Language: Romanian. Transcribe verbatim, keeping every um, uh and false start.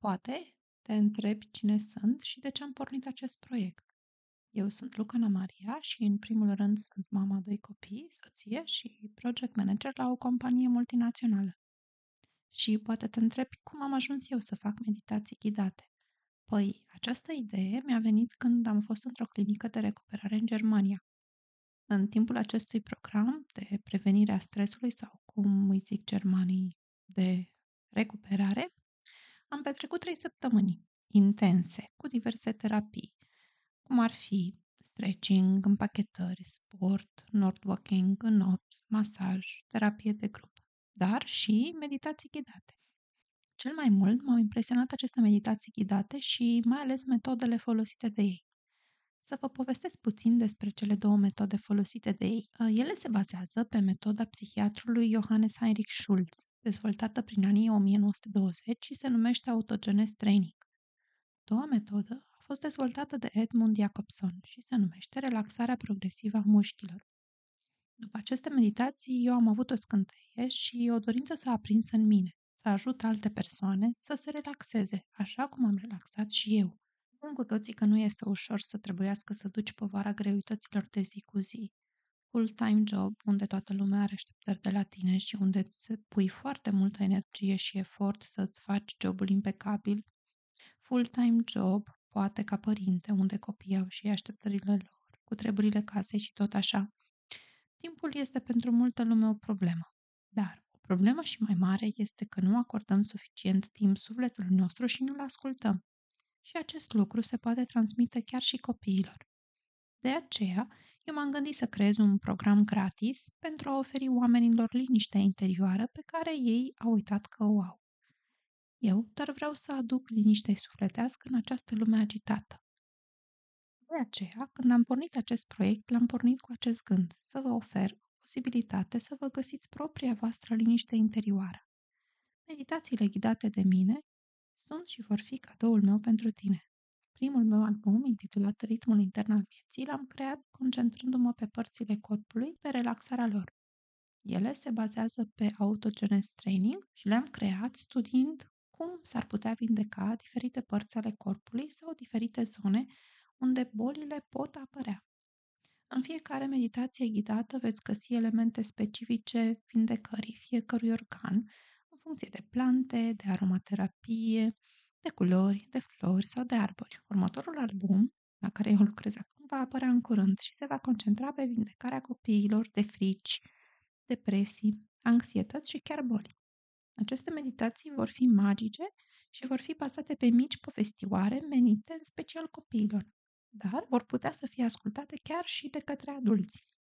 Poate te întrebi cine sunt și de ce am pornit acest proiect. Eu sunt Lucana Maria și, în primul rând, sunt mama a doi copii, soție și project manager la o companie multinațională. Și poate te întrebi cum am ajuns eu să fac meditații ghidate. Păi, această idee mi-a venit când am fost într-o clinică de recuperare în Germania. În timpul acestui program de prevenire a stresului sau, cum îi zic germanii, de recuperare, am petrecut trei săptămâni intense, cu diverse terapii, cum ar fi stretching, împachetări, sport, walking, înot, masaj, terapie de grup, dar și meditații ghidate. Cel mai mult m-au impresionat aceste meditații ghidate și mai ales metodele folosite de ei. Să vă povestesc puțin despre cele două metode folosite de ei. Ele se bazează pe metoda psihiatrului Johannes Heinrich Schulz, dezvoltată prin anii o mie nouă sute douăzeci și se numește Autogenes Training. A doua metodă a fost dezvoltată de Edmund Jacobson și se numește relaxarea progresivă a mușchilor. După aceste meditații, eu am avut o scânteie și o dorință s-a aprins în mine, să ajut alte persoane să se relaxeze, așa cum am relaxat și eu. Știm cu toții că nu este ușor să trebuiască să duci povara greutăților de zi cu zi. Full-time job, unde toată lumea are așteptări de la tine și unde îți pui foarte multă energie și efort să-ți faci jobul impecabil. Full-time job, poate ca părinte, unde copiii au și ei așteptările lor, cu treburile casei și tot așa. Timpul este pentru multă lume o problemă. Dar o problemă și mai mare este că nu acordăm suficient timp sufletului nostru și nu-l ascultăm. Și acest lucru se poate transmite chiar și copiilor. De aceea, eu m-am gândit să creez un program gratis pentru a oferi oamenilor liniștea interioară pe care ei au uitat că o au. Eu doar vreau să aduc liniște sufletească în această lume agitată. De aceea, când am pornit acest proiect, l-am pornit cu acest gând, să vă ofer o posibilitate să vă găsiți propria voastră liniște interioară. Meditațiile ghidate de mine sunt și vor fi cadoul meu pentru tine. Primul meu album, intitulat Ritmul intern al vieții, l-am creat concentrându-mă pe părțile corpului, pe relaxarea lor. Ele se bazează pe autogenes training și le-am creat studiind cum s-ar putea vindeca diferite părți ale corpului sau diferite zone unde bolile pot apărea. În fiecare meditație ghidată veți găsi elemente specifice vindecării fiecărui organ, în funcție de plante, de aromaterapie, de culori, de flori sau de arbori. Următorul album, la care eu lucrez acum, va apărea în curând și se va concentra pe vindecarea copiilor de frici, depresii, anxietăți și chiar boli. Aceste meditații vor fi magice și vor fi bazate pe mici povestioare menite în special copiilor, dar vor putea să fie ascultate chiar și de către adulți.